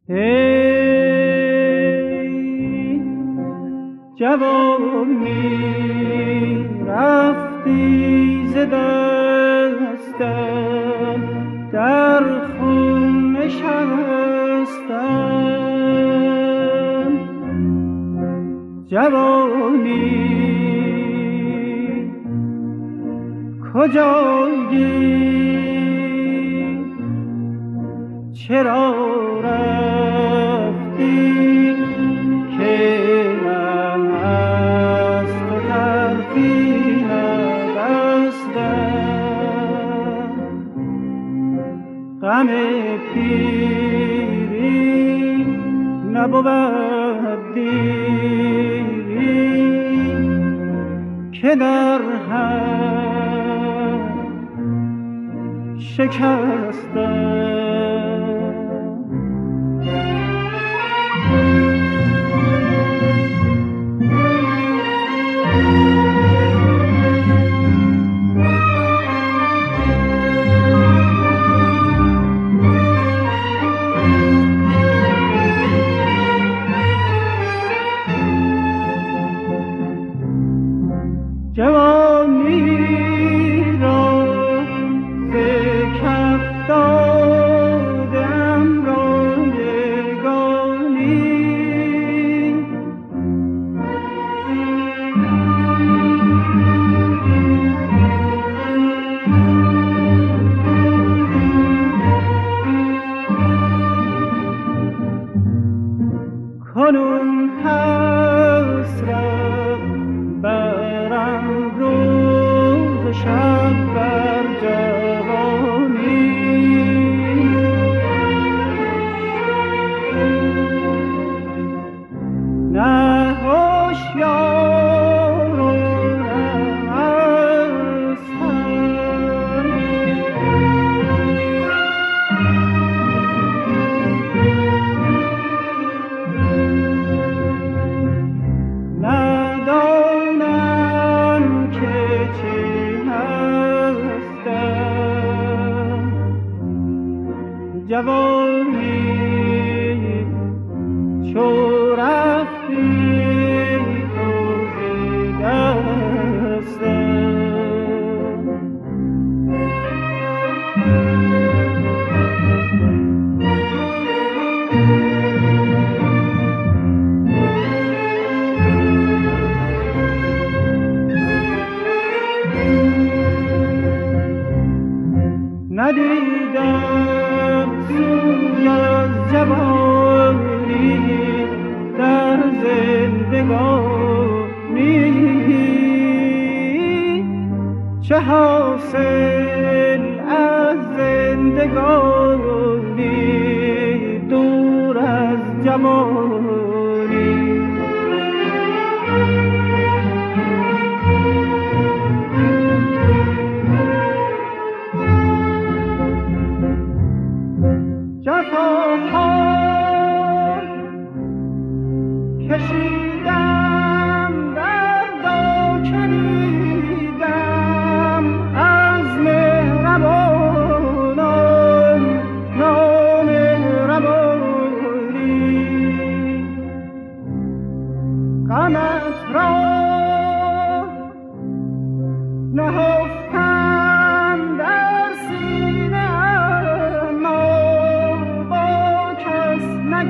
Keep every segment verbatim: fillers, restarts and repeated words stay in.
ای جوانی رفتی ز دستم، در خون نشستم. جوانی کجایی، چرا رفتی که من از تو طرفی نبستم؟ غم پیری نبود دیری که در هم شکستم. جوانی را ز کف دادم رایگانی، کنون حسرت برم روز شب بر جوانی. نه هوشیار و نه از هم، ندانم که چه هستم. جوانی چو رفتی تو ز دستم، ندیدم سوی از جوانی در زندگانی. چه حاصل از زندگانی دور از جوانی؟ جفاها کشیدم، درد و چریدم از مهربانان نامهربانی. غمت را نهفتم در سینه، اما با کس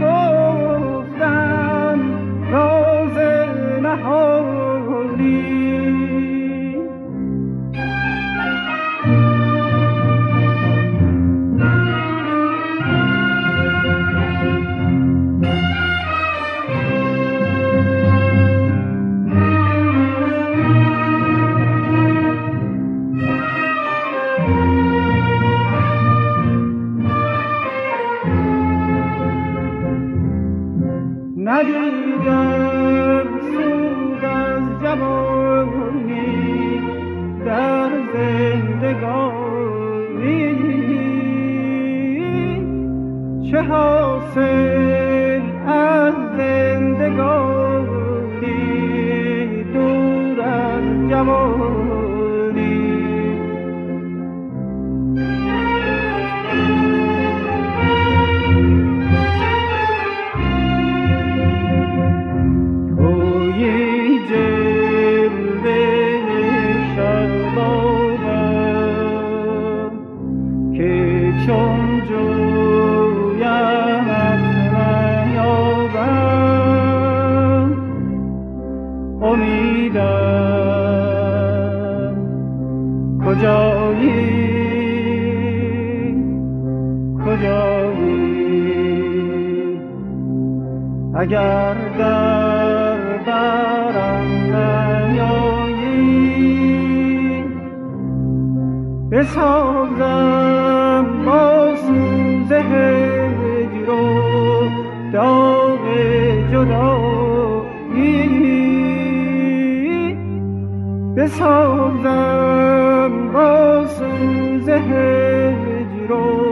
نگفتم راز نهانی. ندیدم سود از جوانی در زندگانی. چه حاصل از زندگانی دور از جوانی؟ اگر در برم نیایی، بسازم با سوز هجر و داغ جدایی، بسازم با سوز هجر و